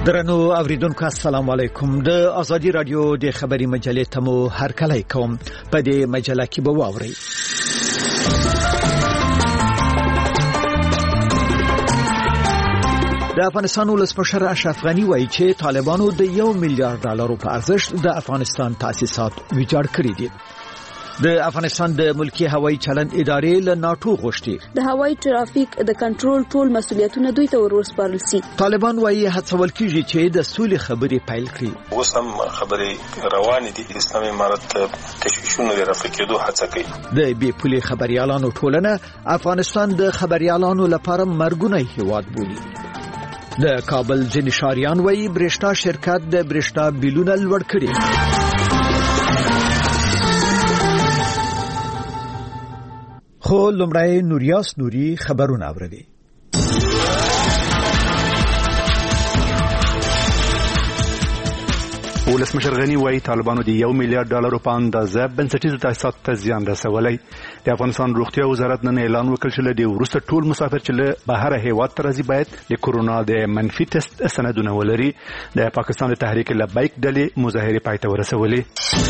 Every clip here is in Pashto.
درنو اوریدونکو السلام علیکم. د ازادي رادیو د خبري مجلې ته مو هرکلی کوم. په دې مجله کې به واورئ د افغانستان ولسمشر اشرف غنی وایي چې طالبانو د $1 میلیارډ په ارزښت د افغانستان تاسیسات ویجاړ کړي دي. د افغانستان د ملکی هوایي چلند ادارې له ناتو غوښتي د هوایي ټرافیک د کنټرول ټول مسولیتونه دوی ته ورسپارل سي. طالبان وایي هڅول کیږي چې د سولې خبرې پیل کړي. اوس هم خبرې روانې دي. اسلامي امارت تشویشونه د رفع کېدو هڅه کوي. د بې پولې خبريالانو ټولنه افغانستان د خبريالانو لپاره مرګونی هیواد بولي. د کابل ځینې ښاریان وایي برېښنا شرکت د برېښنا بیلونه لوړ کړي. خو لمړی نوریاس نوري خبرونه اوري. ولسمشر غنی وایي طالبانو د $1 میلیارډ په اندازه بنسټیزو تاسیساتو ته زیان رسولی. د افغانستان روغتیا وزارت نن اعلان وکړ چې له دې وروسته ټول مسافر چې له بهر هیواد ته راځي باید د کورونا د منفي ټیسټ سندونه ولري. د پاکستان د تحریک لبیک ډلې مظاهرې پای ته ورسولې.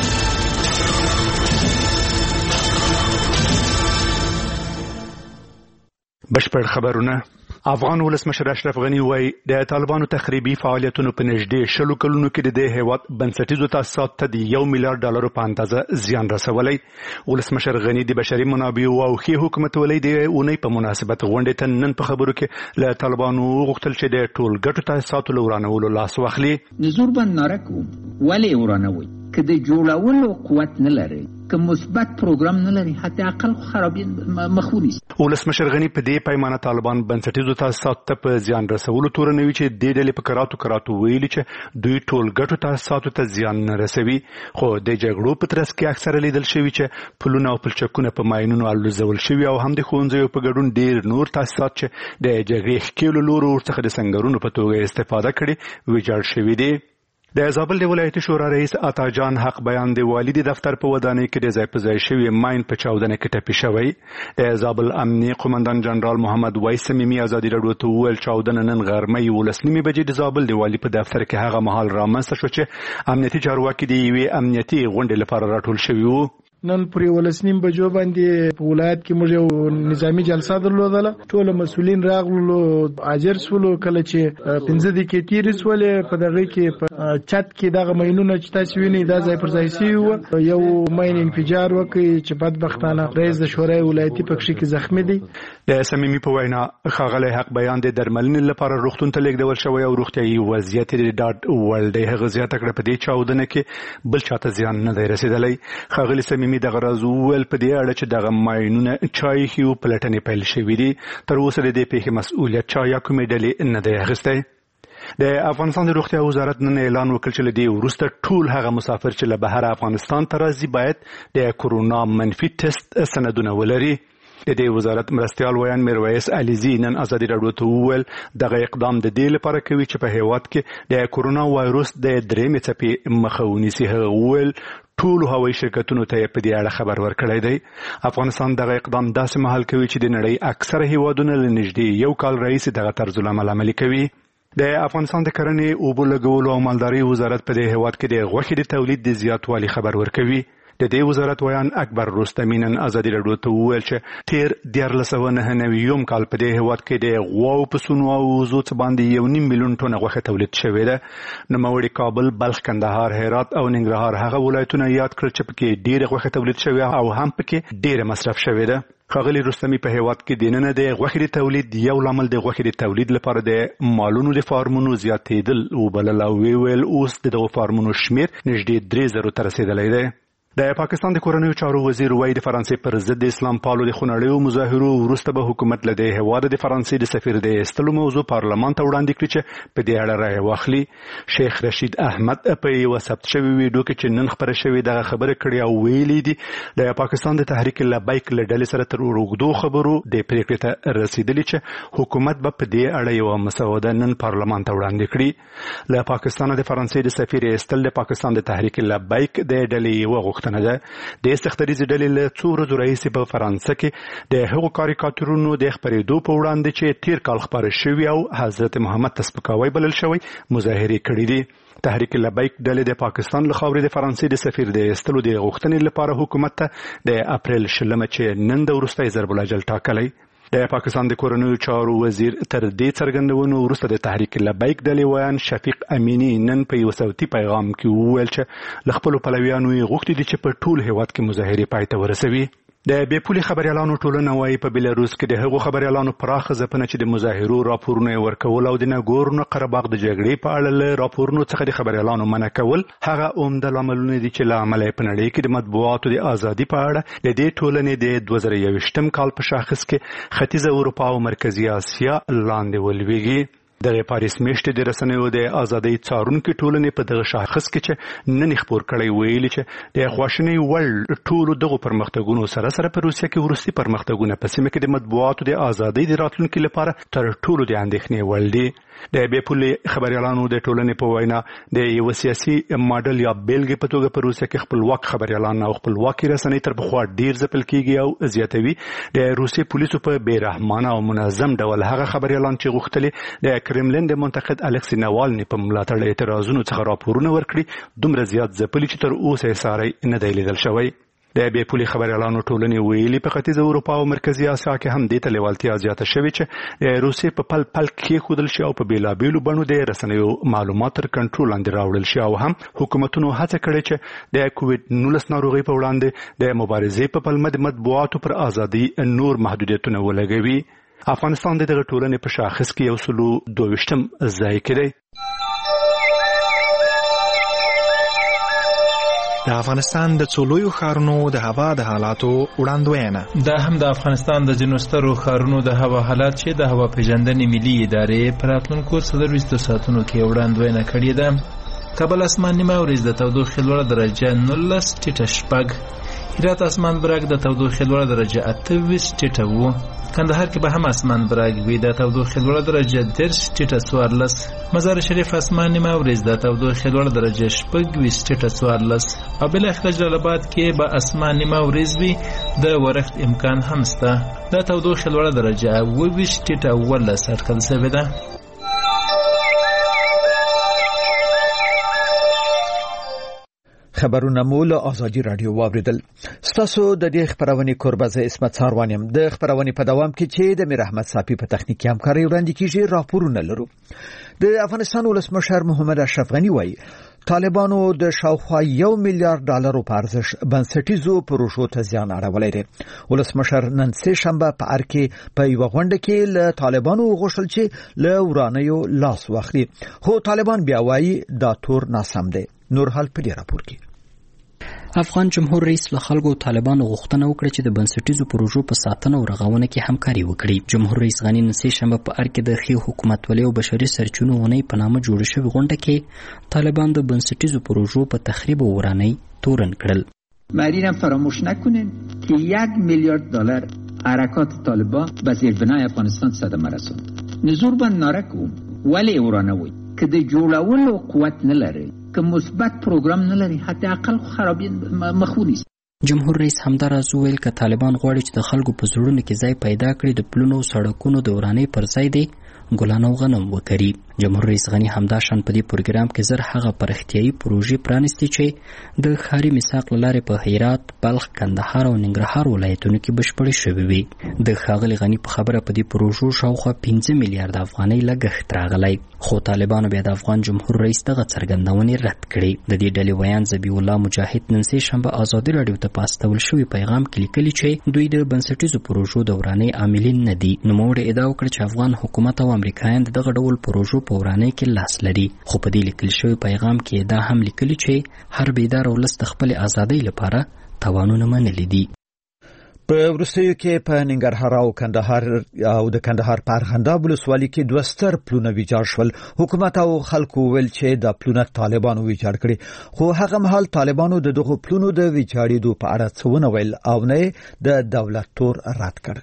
بشپړ خبرونه. افغان ولسمشر اشرف غنی وایي د طالبانو تخریبي فعالیتونو په نږدې 10 کلونو کې د هیواد بنسټیزو تاسیساتو ته د $1 میلیارډ په اندازه زیان رسولی. ولسمشر غنی د بشري منابعو او ښې حکومتولۍ د اونۍ په مناسبت غونډې ته نن په خبرو کې له طالبانو غوښتل چې د ټول ګټو تاسیساتو له ورانولو لاس واخلي. نزور باندې نارکو ولې ورانوي که د جوړولو قوت نه لري که مثبت پروګرام نه لري حتی اقل خرابي مخونی. ولسمشر غنی په دې پیمانه طالبان بنسټیزو تاسیساتو ته په زیان رسولو تورنوي چې د ډلې په کراتو ویلي چې دوی ټول ګټو تاسیساتو ته زیان نه رسوي. خو د جګړو په ترڅ کې اکثره لیدل شوي چې پلونه او پلچکونه په ماینونو الوزول شوي او هم د ښوونځیو په ګډون ډیر نور تاسیسات چې د جګړې ښکېلو لورو ورڅخه د سنګرونو په توګه استفاده کړي ویجاړ شوي دي. د زابل د ولایتي شورا رئیس عطا جان حق بیان دی والد دفتر په ودانۍ کې د ځای په ځای شوی ماین په چاودنه کې ټپي شوی. د زابل امنیه قومندان جنرال محمد وایس صمیمي ازادي راډیو ته وویل چاودنه نن غرمه 11 بجې د زابل د والی په دفتر کې هغه مهال رامنځته شو چې امنیتي چارواکي د یوې امنیتي غونډې لپاره راټول شوي وو. نن پرې 11 بجو باندې په ولایت کې موږ یو نظامی جلسه درلودله. ټول مسؤلین راغلو اجر سولو کله چې 15 دقیقې تیرې سولې په دغه کې په چت کې دغه ماینونه چې تاسو وینئ دا ځای پر ځای سی یو ماین انفجار وکړي چې بدبختانه رئیس د شورای ولایتي پکښې کې زخمی دي. د صمیمي په وینا ښاغلی حق بیان د درملنې لپاره روغتون ته لیږدول شوی او روغتیایي وضعیت یې ډاډ وړ دی. هغه زیاته کړه په دې چاودنه کې بل چاته زیان نه دی رسېدلی. ښاغلي صمیمي دغه راز وویل په دې اړه چې دغه ماینونه چا ایښي وو پلټنې پیل شوي دي. تر اوسه د دې پیښې مسؤلیت چا یا کومې ډلې نه دی اخیستی. د افغانستان د روغتیا وزارت نن اعلان وکړ چې له دې وروسته ټول هغه مسافر چې له بهر افغانستان ته راځي باید د کورونا منفي ټیسټ سندونه ولري. د دې وزارت مرستیال ویان میرویس علیزي نن ازادي راډیو ته وویل دغه اقدام د دې لپاره کوي چې په هیواد کې د کورونا وایروس د 3 څپې مخه ونیسي. هغه وویل ټول هوایي شرکتونو ته په دې اړه خبر ورکړی دی. افغانستان دغه اقدام داسې مهال کوي چې د نړۍ اکثره هیوادونه له نږدې 1 کال راهیسې دغه طرز العمل عملي کوي. د افغانستان د کرنې اوبو لګولو او مالدارۍ وزارت په دې هیواد کې د غوښې د تولید د زیاتوالي خبر ورکوي. د دې وزارت ویان اکبر رستمی نن ازادي راډیو ته وویل چې تیر 1499 کال په دې هیواد کې د غواو پسونو او وزو څخه باندې 1.5 میلیون ټنه غوښه تولید شوې ده. نوموړي کابل، بلخ، کندهار، هرات او ننګرهار هغه ولایتونه یاد کړل چې پکې ډېره غوښه تولید شوې او هم پکې ډېره مصرف شوې ده. ښاغلي رستمی په هیواد کې د نن د غوښې د تولید یو لامل د غوښې د تولید لپاره د مالونو د فارمونو زیاتېدل وبلل او ویل اوس دغه فارمونو شمیر نږدې 3000 ته رسیدلی دی. د پاکستان د کورنیو چارو وزیر وایي د فرانسې پر ضد اسلام پالو د خونړیو مظاهرو وروسته به حکومت له دې هیواده د فرانسې د سفیر د ایستلو موضوع پارلمان ته وړاندې کړي چې په دې اړه رایه واخلي. شیخ رشید احمد په یو ثبت شوی ویډیو کې چې نن خبره شوې دغه خبره کړې او ویلي دي د پاکستان د تحریک لبیک له ډلې سره تر اوږدو خبرو د پریکړې ته رسیدلي چې حکومت به په دې اړه یو مسوده نن پارلمان ته وړاندې کړي. له پاکستان د فرانسې د سفیر ایستل د پاکستان د تحریک لبیک د ډلې یو غوښتنه ده. د استخباراتي ډلې له څو ورځو راهیسې په فرانسه کې د هغو کاریکاتورونو د خپرېدو په وړاندې چې تیر کال خپاره شوي او حضرت محمد ته سپکاوی بلل شوی مظاهرې کړې دي. تحریک لبیک ډلې د پاکستان له خاورې د فرانسې د سفیر د ایستلو د غوښتنې لپاره حکومت ته د اپریل 20 چې نن د وروستي ضرب الاجل ټاکلی. د پاکستان د کورنیو چارو وزیر تر دې څرګندونو وروسته د تحریک لبیک ډلې ویان شفیق امینی نن په یو صوتي پیغام کې وویل چې له خپلو پلویانو یې غوښتي دي چې په ټول هیواد کې مظاهرې پای ته ورسوي. د بېپولي خبريالانو ټولنه وايي په بلاروس کې د هغو خبريالانو پراخه ځپنه چې د مظاهرو راپورونه ورکول او د ناګورنو قرهباغ د جګړې په اړه له راپورونو څخه د خبريالانو منع کول هغه عمده لاملونه دي چې له عمله په نړۍ کې د مطبوعاتو د ازادي په اړه د دې ټولنې د 2021 کال په شاخص کې ختیځه اروپا او مرکزی اسیا لاندې ولويږي. د پاریس میاشتې د رسنیو د ازادۍ څارونکو ټولنې په دغه شاخص کې چې نن خبر کړی ویلي چې د خواشنۍ وړ ټولو دغه پرمختګونو سره په روسیه کې ورستي پرمختګونه په سیمه کې د مطبوعاتو د ازادۍ د راتلونکو لپاره تر ټولو د اندېښنې وړ دي. د بېپولي خبريالانو د ټولنې په وینا د یو سیاسي ماډل یا بیلګې په توګه په روسیه کې خپلواک خبريالان او خپلواکي رسنۍ تر پخوا ډیر ځپل کیږي او زیاتوي. د روسیې پولیسو په بیرحمانه او منظم ډول هغه خبريالان چې غوښتلي د کرملین د منتقد الکسی ناوالني په ملاتړ اعتراضونو څخه راپورونه ورکړي دومره زیات ځپلي چې تر اوسه یې ساری نه دی لیدل شوی. د بېپولي خبريالانو ټولنې ویلي په ختیځه اروپا او مرکزی اسیا کې هم د تلیوالتیا زیاته شوې چې د روسیې په پل کې خودل شي او په بیلابېلو بڼو د رسنیو معلومات تر کنټرول لاندې راوړل شي او هم حکومتونو هڅه کړې چې د کووډ-19 ناروغي په وړاندې د مبارزې په پلمه د مطبوعاتو پر ازادي نور محدودیتونه ولګوي. افغانستان د دغه ټولنې په شاخص کې 122 ځای کې دی. د افغانستان د څولویو ښارونو د هوا د حالاتو وړاندوینه. دا هم د افغانستان د ځینو سترو ښارونو د هوا حالات چې د هوا پیژندنې ملي ادارې په راتلونکو 24 ساعتونو کې وړاندوینه کړې ده. کابل اسمان نیمه ورځ د تودوخې لوړه درجه 19 ټیټه شپږ، هرات اسمان برګ د تودوخې لوړه درجه 28 ټیټه و، کندهار کې به هم اسمان برګ وي د تودوخې لوړه درجه 10 ټیټه 14، مزار شریف اسمان نیمه ورځ د تودوخې لوړه درجه 20 ټیټه 14 او بالاخره جلال آباد کې به اسمان نیمه ورځ وي د ورښت امکان هم شته د تودوخې لوړه درجه 20 ټیټه 18 اټکل شوې ده. خبرونه مول آزادی رادیو واوریدل. ستاسو د دې خبرونه کوربازه اسمت ساروانیم. د خبرونه په دوام کې چې د میر احمد صافی په تخنیکی همکاري وړاندې کیږي راپورونه لرو. د افغانستان ولسمشر محمد اشرف غنی وایي طالبانو د شاوخوا $1 میلیارډ په ارزښت بنسټیزو پروژو ته زیان اړولی دی. ولسمشر نن سه شنبه په ار کې په یو غونډه کې له طالبانو غوښتل چې له ورانیو لاس واخلي، خو طالبان بیا وایي دا تور ناسم دی. نور حال په دې راپور کې افغان جمهور رئیس له خلکو طالبانو غوښتنه وکړه چې د بنسټیزو پروژو په ساتنه او رغونه کې همکاري وکړي. جمهور رئیس غنی نن سه شنبه په ار کې د ښې حکومتولۍ او بشري سرچینو ونې په نامه جوړه شوې غونډه کې طالبان د بنسټیزو پروژو په تخریب او ورانۍ تورن کړل. مریرم فراموش نکنیم که $1 میلیارد حرکات طالبان به زیربنای افغانستان صدمه رسوند. نزور بند نارکوم ولی ورانوی که د جوړولو قوت نه لري، که مثبت پروګرام نه لري، حتی اقل خرابي مخونی. جمهور رئیس همداراز ویل که طالبان غواړي چې د خلکو په زړونو کې ځای پیدا کړي د پلونو سړکونو د ورانۍ پر ځای دی ګلان او غنم وکړي. جمهور رئیس غنی همداشان په دې پروګرام کې زر هغه پرختیايي پروژې پرانیستي چې د ښاري میثاق لارې په هرات، بلخ، کندهار او ننګرهار ولایتونو کې بشپړې شوې وي. د ښاغلي غنی په خبره په دې پروژو شاوخوا 15 میلیارډ افغانۍ لګښت راغلی، خو طالبانو بیا د افغان جمهور رئیس دغه څرګندونې رد کړې. د دې ډلې ویان ذبیح الله مجاهد نن سه شنبه آزادي رادیو ته په استول شوي پیغام کې لیکلي چې دوی د بنسټیزو پروژو د ورانۍ عاملین نه دي. نوموړي ادعا وکړه چې افغان حکومت او امریکایان دغه ډول پروژو په ورانۍ کې لاس لري، خو په دې لیکل شوی پیغام کې دا هم لیکلي چې هر بیدار ولس د خپل ازادۍ لپاره توانونه منلي دي. په وروستیو کې په ننګرهار او کندهار او د کندهار په ارغنداب ولسوالۍ کې دوه ستر پلونه ویجاړ شول. حکومت او خلکو ویل چې د پلونه طالبانو ویجاړ کړي، خو هغه مهال طالبانو د دغه پلونو د ویجاړېدو په اړه څه ونه ویل او نه د دولت تور رد کړ.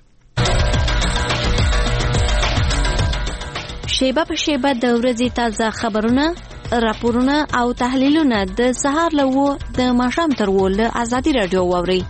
شیبه په شیبه د ورځې تازه خبرونه راپورونه او تحلیلونه د سهار له 9 د ماښام تر 10 له ازادي رادیو واورئ.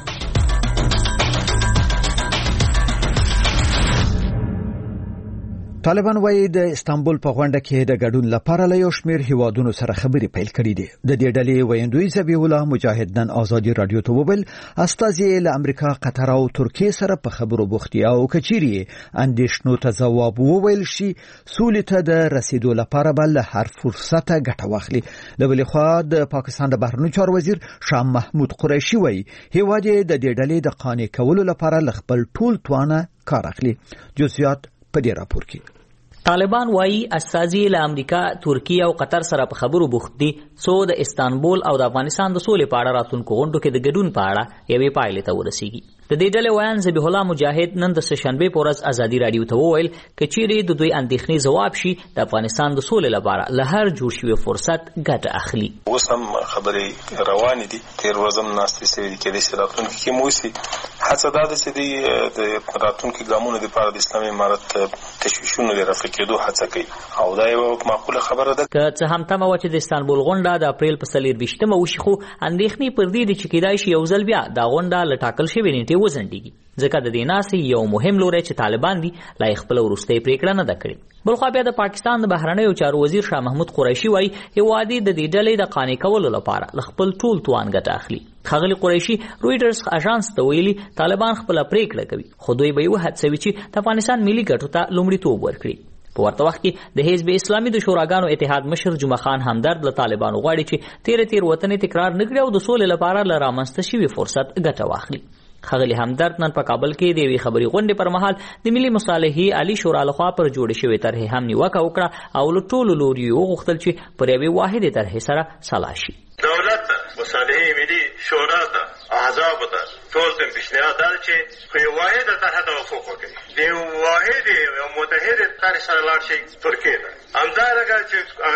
طالبان وايي د استانبول په غونډه کې د ګډون لپاره له یو شمېر هیوادونو سره خبرې پیل کړې دي. د دې ډلې ویندوی ذبیح الله مجاهد نن ازادي رادیو ته وویل استازي له امریکا، قطر او ترکیه سره په خبرو بوختي او کچيري اندیشنو ته ځواب وویل شي سولې ته د رسیدو لپاره بل هر فرصت ګټه واخلي. له بلې خوا د پاکستان د بهرنیو چارو وزیر شاه محمود قریشي وايي هیواد د دې ډلې د قانع کولو لپاره خپل ټول توانه کار اخلي. جزئیات په دې راپور کې. طالبان وايي استازي له امریکا، ترکیه او قطر سره په خبرو بوخت دي څو د استانبول او د افغانستان د سولې په اړه راتلونکو غونډو کې د ګډون په اړه یوې پایلې ته ورسیږي. د دې ډلې ویان ذبیح الله مجاهد نن د سهشنبه په ورځ ازادي رادیو ته وویل کچېرې د دوی اندېښنې ځواب شي د افغانستان د سولې لپاره له هر جوړ شوی فرصت ګټه اخلي. اوس هم خبرې روانې دي، تیر ورځ هم ناستې سوي دي کې د راتلونکي کې موسی هڅه دا ده چې د راتلونکي ګامونو لپاره د اسلامي امارت تشویشونو د رفع کېدو هڅه کوي او دا یو معقوله خبره ده. که څه هم تمه و چې د استانبول غونډه د اپریل په 24مه وشي خو اندېښنې پر دې دي چې کېدای شي یو ځل بیا دا غونډه له ټاکل شوې نیټې وځنډېږي ځکه د دې ناسې یو مهم لوری چې طالبان دي لا خپل وروستۍ پریکړه نه ده کړې. بلخوا بیا د پاکستان د بهرنیو چارو وزیر شاه محمود قریشي وايي هیواد د دې ډلې د قانع کولو لپاره خپل ټول توان ګټه اخلي. ښاغلي قریشي رويټرز اژانس ته ویلي طالبان خپل پریکړه کوي خو دوی به یو هڅوي چې د افغانستان ملي ګټو ته لومړیتوب ورکړي. په ورته وخت کې د حزب اسلامي د شوراګانو اتحاد مشر جمعه خان همدرد له طالبانو غواړي چې تیر وطن تکرار نه کړي او د سولې لپاره له رامنځته شوي فرصت ګټه واخلي. ښاغلي همدرد نن په کابل کې د یوې خبري غونډې پر مهال د ملي مصالحې عالی شورا لخوا پر جوړې شوې طرحې هم نیوکه وکړه او له ټولو لوریو وغوښتل چې پر یوې واحدې طرحې سره سلا شي. دولت مصالحې ملي شورا ته احزاب ته ټول ته پیشنهاد ده چې په یو واحده طرح توافق وکړي. د یو واحدې او متحده طرح سره لاړ شي ترکیه ته. همدارنګه چې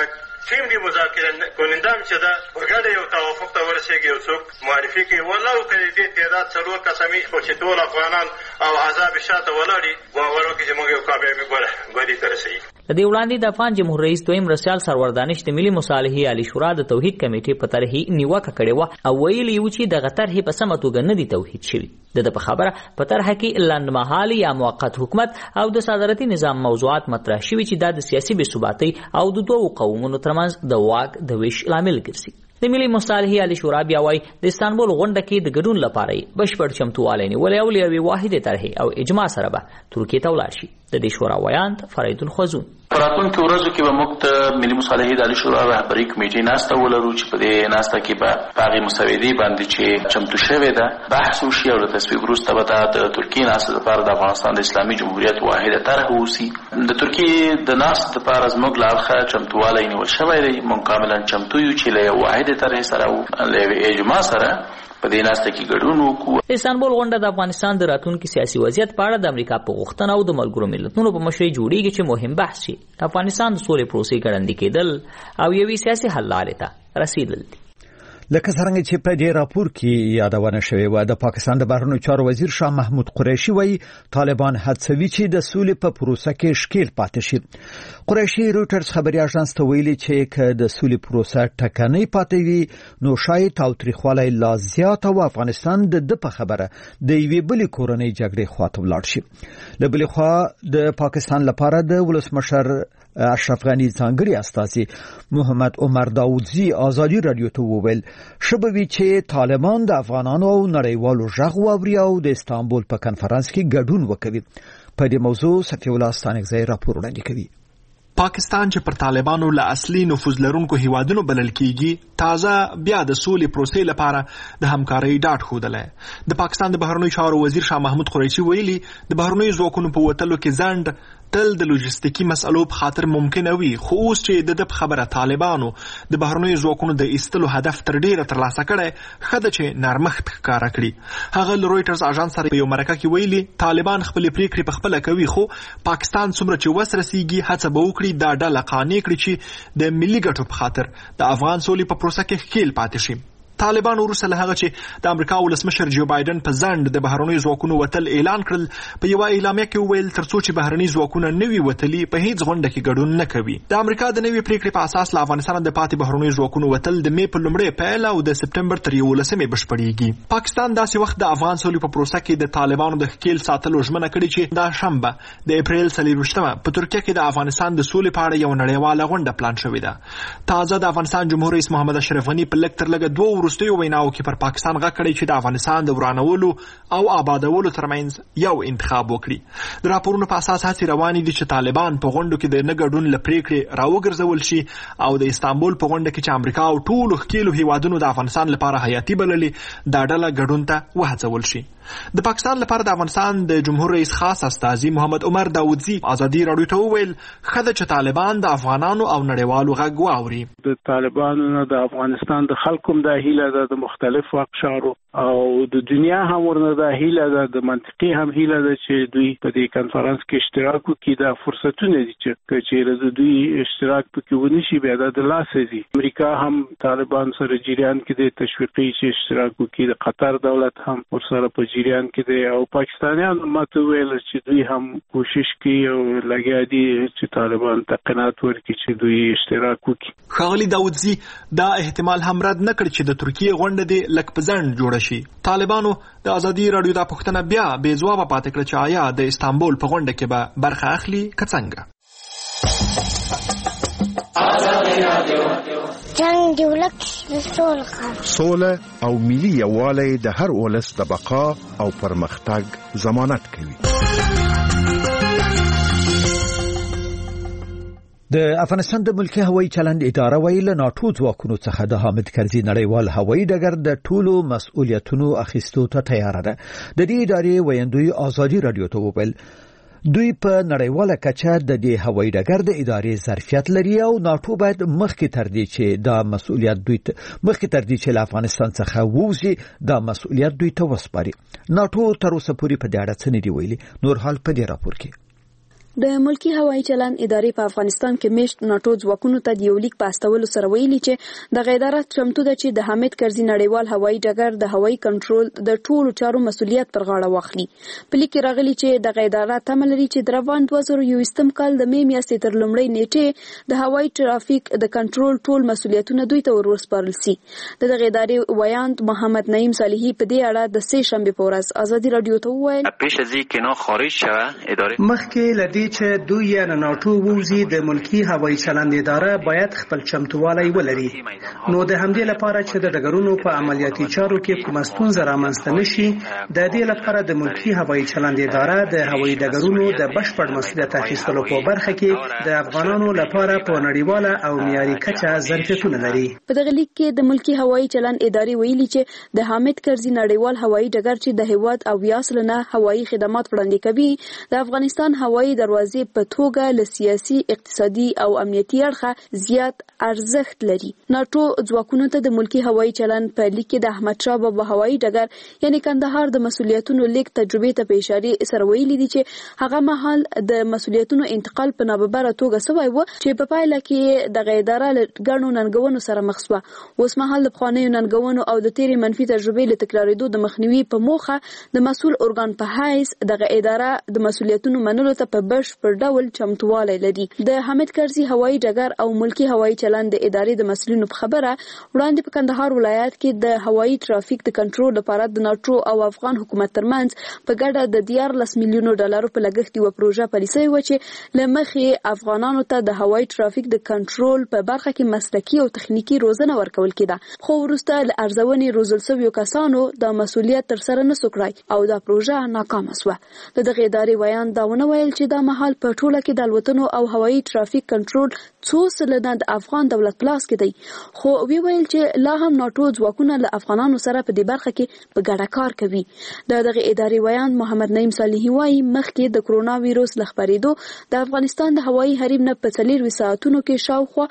ټیم دی مذاکره کونندام چې دا ورګړې یو توافق ته ورسېږي یو څوک معرفي کوي ولو کله دې تعداد څلور کسمې خو چې ټول افغانان او عذاب شاته ولاړي باور وکړي چې موږ یو کامیابي غوړي ته رسېږي. د دې وړاندې د افغان جمهور رئیس دویم رسال سرور دانش د ملي مصالحې عالی شورا د توحید کمیټې په طرحې نیوکه کړې و او ویلي و چې دغه طرحې په سمه توګه نه دي توحید شوي. د په خبره په طرحه کې لنډمهالي یا موقت حکومت او د صدارتي نظام موضوعات مطرح شوي چې د سیاسي بې ثباتۍ او د دوو قومونو ترمنځ د واک د ویش لامل ګرځي. د ملي مصالحې عالی شورا بیا وايي د استانبول غونډه کې د ګډون لپاره بشپړ چمتووالی نیولی او له یوې واحدې طرحې او اجماع سره به ترکیې ته ولاړ شي. د دې شورا ویاند فرید الخوزون په راتلونکو ورځو کې به موږ د ملي مصالحې عالی شورا رهبري کمیټې ناسته ولرو چې په دې ناسته کې به په هغې مسودې باندې چې چمتو شوې ده بحث وشي او له تصویب وروسته به د ترکیې ناستې لپاره د افغانستان د اسلامي جمهوریت واحده طرح اوسي. د ترکیې د ناستې لپاره زموږ له اړخه چمتووالی نیول شوی دی. موږ کاملا چمتو یو چې له یو واحدې طرحې سره او له یوې اجماع سره په دې ناسته کې ګډون وکړو. استانبول غونډه د افغانستان د راتلونکي سیاسي وضعیت په اړه د امریکا په غوښتنه او د ملګرو ملتونو په مشرۍ جوړیږي چې مهم بحث شي افغانستان د سولې پروسې ګړندۍ کېدل او یوې سیاسي حل لارې ته رسیدل دي. لکه څنګه چې په دې راپور کې یادونه شوې و د پاکستان د بهرنیو چارو وزیر شاه محمود قریشي وايي طالبان هڅوي چې د سولې په پروسه کې شکیل پاتې شي. قریشي رويټرز خبري اژانس ته ویلي چې د سولې پروسه ټکنۍ پاتې وي نو شاید تاوتریخوالی لا زیات او افغانستان د په خبره د یوې بلې کورنۍ جګړې خواته ولاړ شي. له بلې خوا د پاکستان لپاره د ولسمشر اشرف غنی ځانګړي استازي محمد عمر داودزي ازادي رادیو ته وویل شبوي چې طالبان د افغانانو او نړیوالو ژغ واوري او د استانبول په کنفرانس کې ګډون وکړي. په دې موضوع صفي الله ستانکزی راپور وړاندې کوي. پاکستان چې پر طالبانو له اصلي نفوذ لرونکو هیوادونو بلل کیږي تازه بیا د سولې پروسې لپاره د همکارۍ ډاډ ښودلی. د پاکستان د بهرنیو چارو وزیر شاه محمود قریشي ویلي د بهرنیو ځواکونو په وتلو کې ځنډ تل د لوجستیکي مسئلو په خاطر ممکن وي خو اوس چې د خبره طالبانو د بهرنیو ځواکونو د ایستلو هدف تر ډیره ترلاسه کړی ښه ده چې نرمښت ښکاره کړي. هغه له رويټرز اژانس سره په یو مرکه کې ویلي طالبان خپلې پریکړې په خپله کوي خو پاکستان څومره چې وس رسیږي هڅه به وکړي دا ډله قانع کړي چې د ملي ګټو په خاطر د افغان سولې په پروسه کې ښکیل پاتې شي. طالبان وروسته له هغه چې د امریکا ولسمشر جو بایدن په ځند د بهرنیو ځواکونو وتل اعلان کړل، په یو اعلامیه کې وویل ترڅو چې بهرني ځواکونه نوي وتلي په هیڅ غونډه کې ګډون نه کوي. د امریکا د نوي پریکړې په اساس له افغانستان د پاتې بهرنیو ځواکونو وتل د می په لومړۍ پیل او د سپټمبر تر 11مې بشپړیږي. پاکستان داسې وخت د افغان سولې په پروسه کې د طالبانو د ښکیل ساتلو ژمنه کړې چې دا شنبه د اپریل 24مه په ترکیه کې د افغانستان د سولې په اړه یو نړیواله غونډه پلان شوې ده. تازه د افغانستان جمهور رئیس محمد اشرف غني په لږ تر لږه 2 وروستیو ویناو کې پر پاکستان غږ کړی چې د افغانستان د ورانولو او آبادولو ترمنځ یو انتخاب وکړي. د راپورونو په اساس هڅې روانې دي چې طالبان په غونډو کې د نه ګډون له پریکړې راوګرځول شي او د استانبول په غونډه کې چې امریکا او ټولو ښکیلو هیوادونو د افغانستان لپاره حیاتي بللې دا ډله ګډون ته وهڅول شي. د پاکستان لپاره د افغانستان د جمهور رئیس خاص استازي محمد عمر داودزي ازادي راډیو ته وویل خدای چې طالبان د افغانانو او نړیوالو غږ واوري. د طالبانو نه د افغانستان د خلکو د هیله ده د مختلفو اقشارو او د دنیا هم ورنه د هیله ده د منطقي هم هیله ده چې دوی په دې کانفرنس کې اشتراک وکړي. دا فرصتونه دي چې چیرې دوی اشتراک پکې ونشي بیا د لاسه دي. امریکا هم طالبان سره جریان کې د تشویقي چې اشتراک وکړي. د قطر دولت هم ورسره په جریان کې دی او پاکستانیان ماته ویل چې دوی هم کوشش کوي او لګیا دي چې طالبان ته قناعت ورکړي چې دوی اشتراک وکړي. ښاغلي داودزي دا احتمال هم رد نه کړ چې د ترکیې غونډه دې لږ په ځنډ جوړه شي. طالبانو د ازادي راډیو دا پوښتنه بیا بې ځوابه پاتې کړه چې آیا د استانبول په غونډه کې به برخه اخلي که څنګه. جنگ دی ولک سوله او ملي یووالی د هر ولس د بقا او پرمختګ ضمانت کوي. د افغانستان د ملکی هوایي چلند اداره ویل ناتو ځواکونو څخه د حامد کرزي نړیوال هوایي ډګر د ټولو مسؤلیتونو اخیستو ته تیار ده. د دې ادارې ویاندوی ازادي راډیو ته وویل دوی په نړیواله کچه د دې هوایي ډګر د ادارې ظرفیت لري او ناتو باید مخکې تر دې چې دا مسؤلیت دوی مخکې تر دې چې له افغانستان څخه ووځي دا مسؤلیت دوی ته وسپاري. ناتو تر اوسه پورې په دې اړه څه نه دی ویلي. نور حال په دې راپور کې د ملکی هوایي چلند ادارې په افغانستان کې میشت ناتو ځواکونو ته د یو لیک په استولو سره ویلي چې د اداره چمتو ده چې د حامد کرزي نړیوال هوایي ډګر د هوایي کنټرول د ټولو چارو مسؤلیت پر غاړه واخلي. په لیک کې راغلي چې د اداره تمه لري چې د روان 2021 کال د می میاشتې تر لومړۍ نیټې د هوایي ټرافیک د کنټرول ټول مسؤلیتونه دوی ته ورسپارل شي. د ادارې ویاند محمد نعیم صالحي په دې اړه د سه شنبه په ورځ ازادي راډیو ته وویل پیش از اینکه اینا خارج شوه اداره مخکې لدی چې دوی یا ناتو ووزي د ملکی هوایي چلند اداره باید خپل چمتووالی ولري. نو د همدې لپاره چې د ډګرونو په عملیاتي چارو کې کوم ستونزه رامنځته نشي د دې لپاره د ملکی هوایي چلند اداره د هوایي ډګرونو د بشپړ مسؤلیت اخیستلو په برخه کې د افغانانو لپاره په نړیواله او معیاري کچه ظرفیتونه لري. په دغه لیک کې د ملکی هوایي چلند ادارې ویلي چې د حامد کرزي نړیوال هوایي ډګر چې د هیواد او یاسلنه هوایي خدمات وړاندې کوي د افغانستان هوایي دروازې په توګه له سیاسي اقتصادي او امنیتي اړخه زیات ارزښت لري. ناتو ځواکونو ته د ملکی هوایي چلند په لیک کې د احمد شاه بابا هوایي ډګر یعنی کندهار د مسؤلیتونو لیک تجربه ته په اشاره سره ویلي دي چې هغه مهال د مسؤلیتونو انتقال په ناببره توګه سوی و چې په پایله کې د اداره ګڼو ننګونو سره مخ شوه. اوس مهال د پخوانیو ننګونو او د تیرې منفي تجربې له تکرارېدو د مخنیوي په موخه د مسؤل ارګان په حیث د اداره د مسؤلیتونو منلو ته په بشپړ ډول چمتووالی لري. د حامد کرزي هوایي ډګر او ملکی هوایي چلند د ادارې د مسؤلینو په خبره وړاندې په کندهار ولایت کې د هوایي ټرافیک د کنټرول لپاره د ناتو او افغان حکومت ترمنځ په ګډه د 14 میلیونو ډالر په لګښت یو پروژه پالیسي و چې لمخې افغانانو ته د هوایي ټرافیک د کنټرول په برخه کې مسلکي او تخنیکی روزنه ورکول کېده. خو وروسته له ارزونې روزل شویو کسانو د مسؤلیت تر سره نه سوکړای او دا پروژه ناکامه شوه. دغه ادارې ویان داونه ویل چې دا مهال په ټوله کې د الوتنو او هوایي ټرافیک کنټرول څو سلنه د افغان دولت پلاس کې دی. خو وی ویل چې لا هم ناتو ځواکونه له افغانانو سره په دې برخه کې په ګډه کار کوي. دغه ادارې ویان محمد نعیم صالحي وايي مخکې د کرونا وایروس له خپرېدو د افغانستان د هوایي حریم نه په 4 ساعتونو کې شاوخوا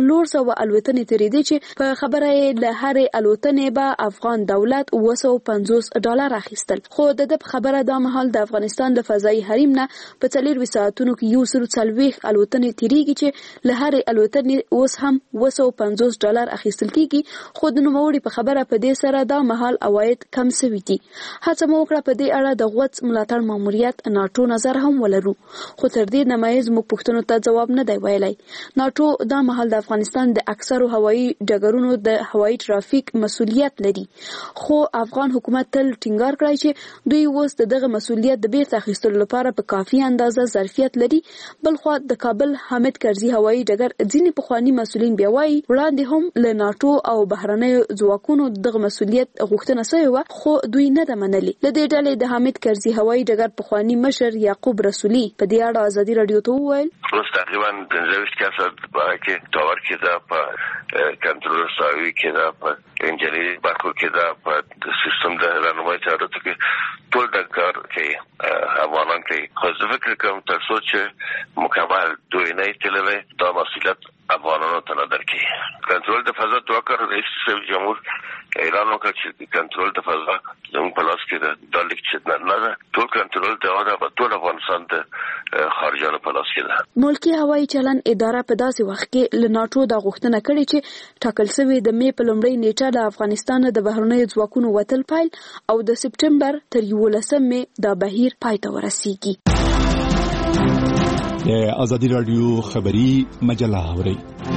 400 الوتنې تیرېدې چې په خبره یې له هرې الوتنې به افغان دولت $250 اخیستل. خو د خبره د مهال د افغانستان د فضایي حریم نه په 4 ساعتونو کې 140 الوتنې تیریږي چې له هرې الوتنې اوس هم $250 اخیستل کیږي خو د نوموړي په خبره په دې سره دا مهال عواید کم شوي دي. هڅه مو وکړه په دې اړه د غوڅ ملاتړ ماموریت ناتو نظر هم ولرو خو تر دې نمایز موږ پوښتنو ته جواب نه دی ویلی. ناتو دا مهال د افغانستان د اکثرو هوایي ډګرونو د هوایي ټرافیک مسؤلیت لري خو افغان حکومت تل ټینګار کړی چې دوی اوس دغه مسؤلیت د بیرته اخیستلو لپاره په کافي اندازه ظرفیت لري. بلخو د کابل حامد کرزي هوایي ډګر ځینې پخواني مسؤلین بیا وایي وړاندې هم له ناتو او بهرنیو ځواکونو دغه مسؤلیت غوښتنه شوې وه خو دوی نه ده منلې. له دې ډلې د حامد کرزي هوایي ډګر پخواني مشر یعقوب رسولي په دې اړه ازادي راډیو ته وویل اوس تقریبا 15 کسات کې تاور کې دا په کنټرول ساوي کې دا په انجنیری برخو کې دا په سیستم د رانمایي چارو کې ټول د کار کې افغانان کې خو زه فکر کوم تر څو چې مکمل دوی نه تللې دا مسؤلیت افغانانو ته نه درکې. کنټرول د فضا توکر رئیس جمهور اعلان وکړ چې کنټرول د فضا زموږ په لاس کې ده. دا لیک چې نه ده ټول کنټرول د ټول افغانستان د خارجانو په لاس کې ده. ملکی هوایي چلن اداره په داسې وخت کې له ناتو دا غوښتنه کړې چې ټاکل شوی د می په لومړۍ نیټه له افغانستان د بهرنیو ځواکونو وتل پیل او د سپټمبر تر 11 می دا بهیر پای ته ورسیږي. ازادي رادیو خبری مجله اوري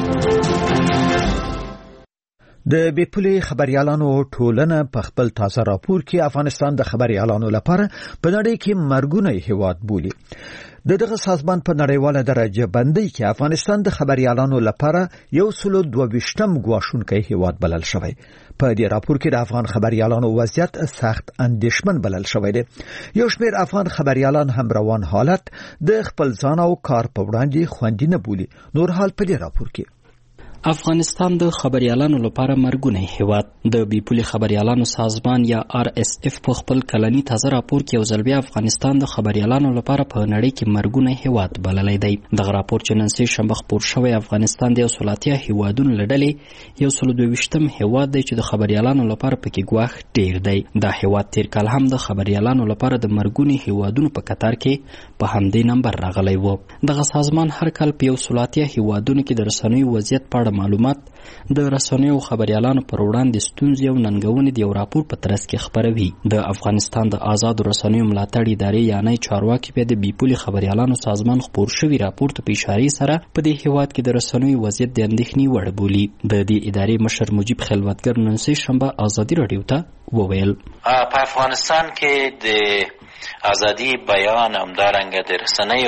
د بیپولي خبريالانو ټولنه په خپل تازه راپور کې افغانستان د خبريالانو لپاره په نړۍ کې مرګونی هیواد بولي. دغه سازمان په نړیواله درجه بندي کې افغانستان د خبريالانو لپاره 122م غواړونکی هیواد بلل شوی. په دې راپور کې د افغان خبريالانو وضعیت سخت اندېښمن بلل شوی دی. یو شمېر افغان خبريالان هم روان حالت د خپل ځان او کار په وړاندې خوندي نه بولي. نور حال په دې راپور کې افغانستان د خبريالانو لپاره مرګونی هیواد. د بیپولي خبريالانو سازمان یا RSF په خپل کلنی تازه راپور کې یو ځل بیا افغانستان د خبريالانو لپاره په نړۍ کې مرګونی هیواد بللی دی. دغه راپور چې نن سه شنبه خپور شوی افغانستان د 130 هیوادونو لړلې 122م هیواد دی چې د خبريالانو لپاره پکې ګواښ ډیر دی. دا هیواد تیر کال هم د خبريالانو لپاره د مرګونی هیوادونو په کتار کې په همدې نمبر راغلی و. دغه سازمان هر کال په 130 هیوادونو کې د رسنیو وضعیت په معلومات د رسنیو خبريالانو پر وړاندې ستونزې او ننګونې د یو راپور په ترڅ کې خبروي. د افغانستان د آزاد رسنیو ملاتړ ادارې یعنی چارواکي په د بیپولي خبريالانو سازمان خپور شوی راپور ته په اشاره سره په دې هیواد کې د رسنیو وضعیت د اندېښنې وړ بولي. د دې ادارې مشر مجيب خلوتګر نن سه شنبه ازادي راډیو ته وویل په افغانستان کې د ازادي بیان همدارنګه د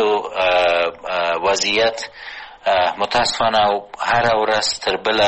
رسنیو وضعیت متاسفانه هر ورځ تر بله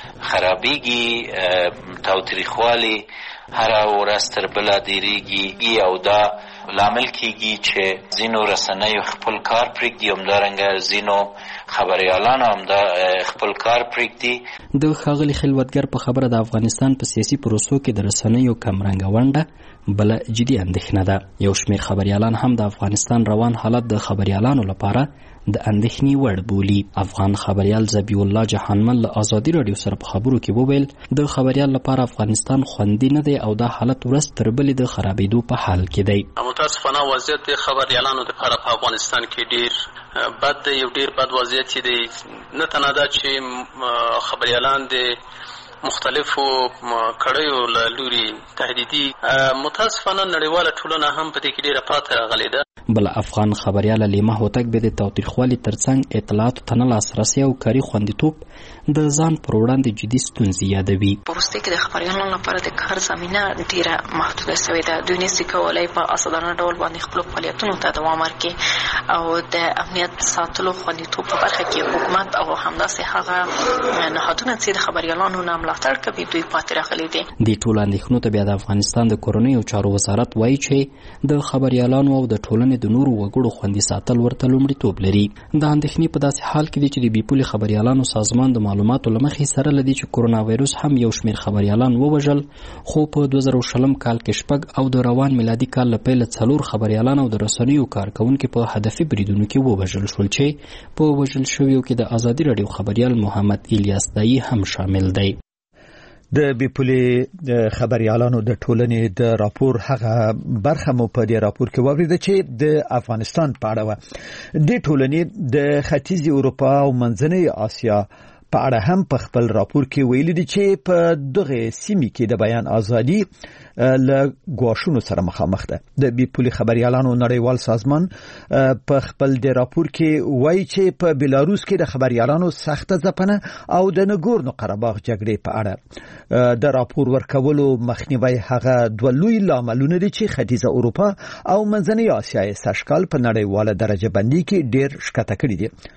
خرابېږي، تاوتریخوالي هر ورځ تر بله ډېرېږي او دا لامل کېږي چې ځینو رسنیو خپل کار پرېږدي، همدارنګه ځینو خبریالانو هم دا خپل کار پرېږدي. د ښاغلي خلوتګر په خبره د افغانستان په سیاسي پروسو کې د رسنیو کمرنګه ونډه بله جدي اندېښنه ده. یو شمېر خبریالان هم د افغانستان روان حالت د خبریالانو لپاره د اندېښنې وړ بولي. افغان خبریال ذبیح الله جهانمن له ازادي راډیو سره په خبرو کې وویل د خبریال لپاره افغانستان خوندي نه دی او دا حالت ورځ تر بلې د خرابېدو په حال کې دی. متاسفانه وضعیت د خبریالانو لپاره په افغانستان کې ډیر بد دی، یو ډیر بد وضعیت دی. نه تنها دا چې خبریالان د مختلفو کړیو له لوري تهدیدي، متاسفانه نړیواله ټولنه هم په دې کې ډیره پاتې راغلې ده. بل افغان خبریال لیمه هوتک به د تاوتریخوالي ترڅنګ اطلاعاتو ته نه لاسرسی او کاري خوندیتوب د ځان پر وړاندې جدي ستونزې یادوي. په وروستۍ کې د خبریالانو لپاره د کار زمینه ډیره محدوده شوې ده. دوی نشي کولی په اسانه ډول باندې خپلو فعالیتونو ته دوام ورکړي او د امنیت ساتلو خوندیتوب په برخه کې حکومت او همداسې هغه نهادونه چې د خبریالانو نه ملاتړ کوي دوی پاتې راغلي دي. د ټولو اندېښنو ته بیا د افغانستان د کورنیو چارو وزارت وایي چې د خبریالانو او د ټولنې د نورو وګړو خوندي ساتل ورته لومړیتوب لري. د اندېښنې په داسې حال کې دی چې د بیپولي خبریالانو سازمان د معلوماتو له مخې سره لدی چې کورونا وایروس هم یو شمېر خبریالان ووژل، خو په 2020 کال کې 6 او د روان میلادي کال له پیله 4 خبریالان او د رسنیو کارکونکي په هدفي بریدونو کې ووژل شول چې په وژل شویو کې د ازادي راډیو خبریال محمد الیاس دایی هم شامل دی. د بیپولي خبريالانو د ټولنې د راپور هغه برخه مو په دې راپور کې ووریده چې د افغانستان په اړه و. د ټولنې د ختیځې اروپا او منځنۍ آسیا په اړه هم په خپل راپور کې ویلي دي چې په دغه سیمه کې د بیان ازادي له ګواښونو سره مخامخ ده. د بیپولي خبريالانو نړیوال سازمان په خپل د راپور کې وایي چې په بلاروس کې د خبريالانو سخته ځپنه او د نګورنو قرهباغ جګړې په اړه د راپور ورکولو مخنیوي هغه دوه لوی لاملونه دي چې ختیځه اروپا او منځنۍ آسیا یې سږکال په نړیواله درجه بندي کې ډیر ښکته کړي دي.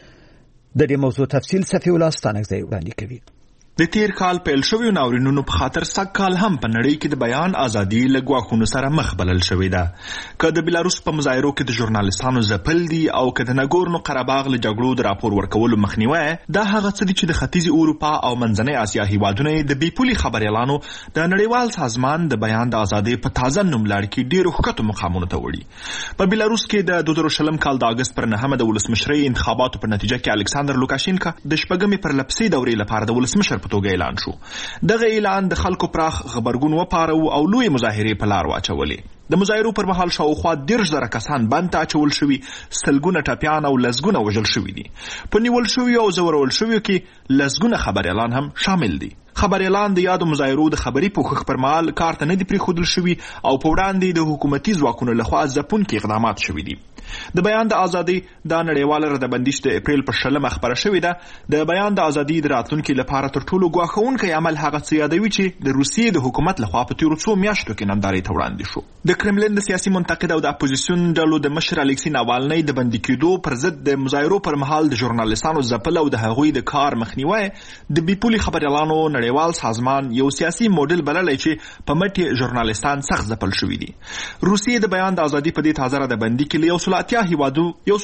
د دې موضوع تفصیل صفی الله ستانکزی وړاندې کوي. د تیر کال پیل شوی ناورینونو په خاطر سږکال هم په نړۍ کې د بیان ازادي له ګواښونو سره مخ بلل شوې ده. که د بلاروس په مظاهرو کې د ژورنالستانو ځپل دي او که د نګورنو قرهباغ له جګړو د راپور ورکولو مخنیوي، دا هغه څه دي چې د ختیځې اروپا او منځنۍ آسیا هیوادونه د بیپولي خبريالانو د نړیوال سازمان د بیان د ازادۍ په تازه نوملړ کې ډیرو ښکتو مقامونو ته وړي. په بلاروس کې د 2020 کال د اگست پر 9 د ولسمشرۍ انتخاباتو په نتیجه کې الکساندر لوکاشینکا د شپږمې پرلپسې دورې لپاره د ولسمشر په توګه اعلان شو. دغه اعلان د خلکو پراخ خبرګون وپاره او لوی مظاهرې په لار واچولې. د مظاهرو پر مهال شاوخوا 10,000 کسان بند ته اچول شوي، سلګونه ټپیان او لسګونه وژل شوي دي. په نیول شوي او زورول شوي کې لسګونه خبريالان هم شامل دي. خبريالان د یادو مظاهرو د خبري پوښښ پر مهال کار ته نه دي پریښودل شوي او په وړاندې د حکومتي ځواکونو لخوا ځپونکي اقدامات شوي دي. د بیان د ازادۍ د نړیواله ردبندیش د اپریل په 16 خبره شوې ده. د بیان د ازادۍ د راتلونکي لپاره تر ټولو ګواښونکی عمل هغه څه یادوي چې د روسیې د حکومت لخوا په تیرو څو میاشتو کې نندارې ته وړاندې شو. د کرملین د سیاسي منتقد او د اپوزیسیون ډلو د مشر الکسی ناوالنی د بندي کېدو پر ضد د مظاهرو پر مهال د ژورنالستانو ځپل او د هغوی د کار مخنیوي د بیپولي خبريالانو نړیوال سازمان یو سیاسي موډل بللی چې په مټ ژورنالستان سخت ځپل شوي دي. روسیې د بیان د ازادۍ په دې تازه ردبندي کې له 180 هیوادو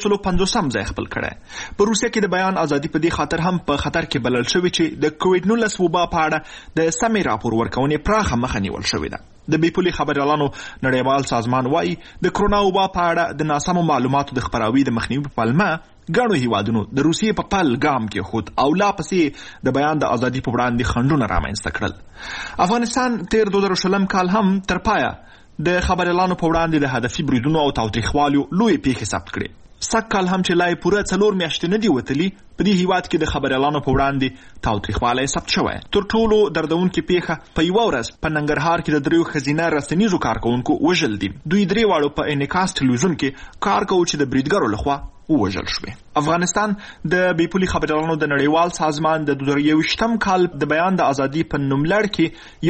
150 ځای خپل کړی. په روسیه کې د بیان ازادي په دې خاطر هم په خطر کې بلل شوی چې د کووډ 19 وبا په اړه د سمې راپور ورکونې پراخه مخه نیول شوې ده. د بیپولي خبريالانو نړیوال سازمان وايي د کرونا وبا په اړه د ناسمو معلوماتو د خپراوي د مخنیوي په پلمه ګڼو هیوادونو د روسیې په پل ګام کې خود او لا پسې د بیان د ازادي په وړاندې خنډونه رامنځته کړل. افغانستان تیر 2020 کال هم تر پایه د خبريالانو په وړاندې د هدفي بریدونو او تاوتریخوالو لوی پیښې ثبت کړې. سږکال هم چې لای پوره 4 میاشتې نه دی وتلي، په دې هیواد کې د خبريالانو په وړاندې تاوتریخوالی ثبت شوی. تر ټولو دردونکې پیښه په یوه ورځ په ننګرهار کې د 3 ښځینه رسنیزو کارکوونکو وژل دي. دوی 3 واړو په انعکاس ټلویزیون کې کار کوي چې د بریدګرو لخوا وژل شوی. افغانستان د بیپولي خبريالانو د نړیوال سازمان د 2021 کال د بیان د ازادي په نوملړ کې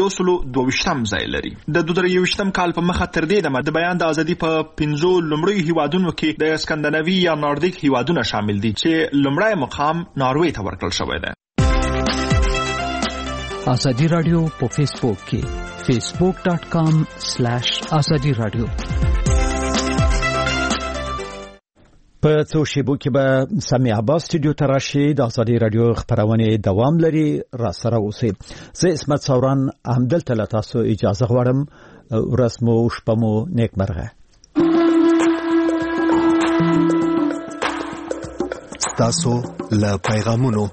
122 ځای لري. د 2021 کال په مخه تر دې دمه د بیان د ازادي په 5 لومړیو هیوادونو کې د اسکندناوي یا ناردیک هیوادونه شامل دي چې لومړی مقام ناروې ته ورکړل شوی دی. ازادي رادیو په فیسبوک کې facebook.com/azadi radio. په څو شیبو کې به سمیع عباس استودیو ته راشي. د ازادي رادیو خبرونه دوام لري، را سره اوسئ. زه اسمت سوران همدلته له تاسو اجازه غواړم. ورځ مو شپه مو نیکمرغه. تاسو له پیغامونو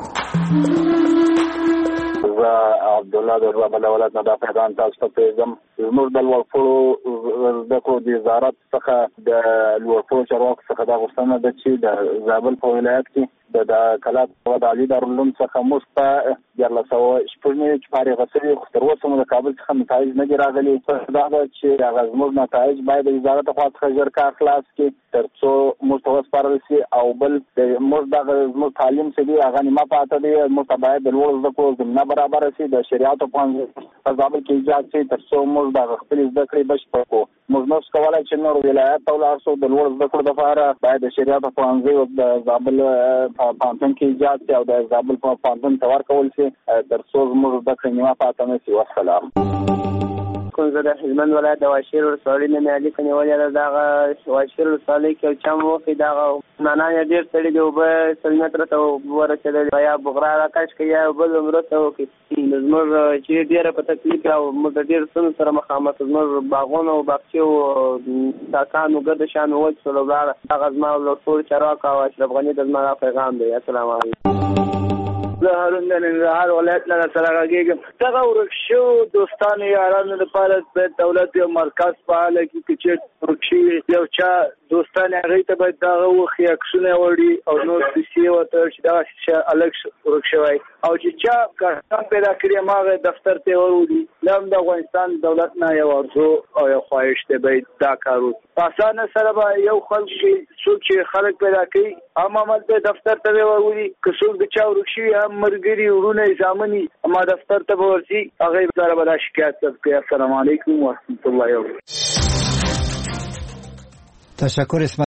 عبدالله د ربل ولادت نه د پیغام تاسو ته پیغام زموږ د لوړپوړو د کو د وزارت څخه د لوړپوړو چارواکو څخه دا غوښتنه ده چې د زابل په ولایت کې د کلات او د علي دارالعلوم څخه موږ په 14 چپارې غسري تر اوسه موږ د کابل څخه نتایج نه دي راغلي. دا ده چې هغه زموږ نتایج باید د وزارت خوا څخه ژر کار خلاص کړي تر څو موږ ته وسپارل شي او بل موږ د زموږ تعلیم چې دی هغه نیمه پاته دی. موږ ته باید د لوړ زده کړو زمینه برابر شي، د شریعت په زابل کې ایجاد شي تر څو موږ د خپل زده کړې بشپړ کړو. موږ نو څکولای چې نور ولایت ته ولاړ شو. د لوړ زده کړو لپاره باید د شریعت په ځای د زابل پانتون کې ایجاد شي او د زابل په پانتون ته ورکول شي تر څو موږ زده کړې نیمه پاته نه شي. والسلام. کوم زه د هلمند ولایت د واشیر ولسوالۍ نه علي کنیولې دغه واشیر ولسوالۍ کې چم وخت دغه معنا یې ډېر سړي دی او به 100 متره ته ورسېدل یا بغرا راکش کې یا بل مرسته وکړي. زموږ چې ډېره په تکلیف او موږ ډېر څه سره مخامخ زموږ باغونه او باغچې او ساکانو ګرد شان وځ سره هغه زما له ټول چارواکو او اشرف غني د زما پیغام دی. السلام علیکم. زه هارون د ننګرهار ولایت نه سره راغېږم. دغه ورک شو دوستانو یارانو لپاره باید دولت یو مرکز فعال کړي چې ورک شي یو چا دوستان هغه ته باید دغه وخی عکسونه وړي او نو سیسي وته چې دا چې الګ ورک شوی او چې چا کارتان پیدا کړی ماغه دفتر ته وروړي نام د افغانستان دولت نه یو ارزو او یو خواهش ته باید دا کارو اسانه سره به یو خلک چې خلک پیدا کوي عام عمل ته دفتر ته وروړي که څوک د چا ورک شي هم مرګري ورونه ځامني اما دفتر ته ورسي هغه سره به شکایت کوي. السلام علیکم ورحمت الله وبرکاته. تشکر.